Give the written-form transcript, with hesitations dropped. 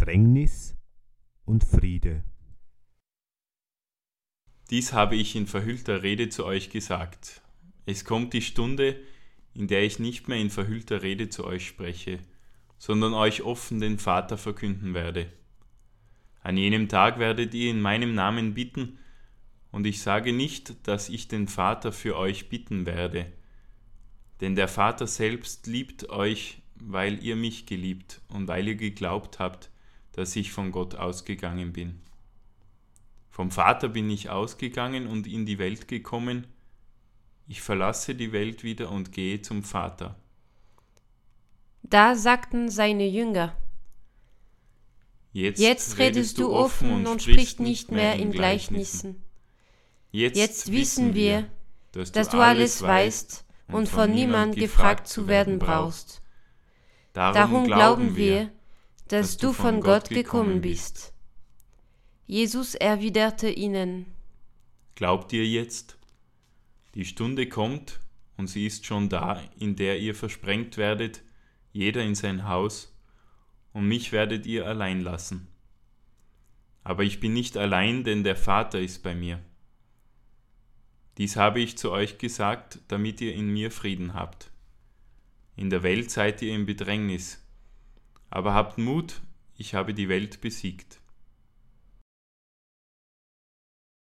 Bedrängnis und Friede. Dies habe ich in verhüllter Rede zu euch gesagt. Es kommt die Stunde, in der ich nicht mehr in verhüllter Rede zu euch spreche, sondern euch offen den Vater verkünden werde. An jenem Tag werdet ihr in meinem Namen bitten, und ich sage nicht, dass ich den Vater für euch bitten werde, denn der Vater selbst liebt euch, weil ihr mich geliebt und weil ihr geglaubt habt, dass ich von Gott ausgegangen bin. Vom Vater bin ich ausgegangen und in die Welt gekommen. Ich verlasse die Welt wieder und gehe zum Vater. Da sagten seine Jünger: Jetzt redest du offen und sprichst nicht mehr in Gleichnissen. Jetzt wissen wir, dass du alles weißt und von niemand gefragt zu werden brauchst. Darum glauben wir, dass du von Gott gekommen bist. Jesus erwiderte ihnen: Glaubt ihr jetzt? Die Stunde kommt, und sie ist schon da, in der ihr versprengt werdet, jeder in sein Haus, und mich werdet ihr allein lassen. Aber ich bin nicht allein, denn der Vater ist bei mir. Dies habe ich zu euch gesagt, damit ihr in mir Frieden habt. In der Welt seid ihr in Bedrängnis, aber habt Mut, ich habe die Welt besiegt.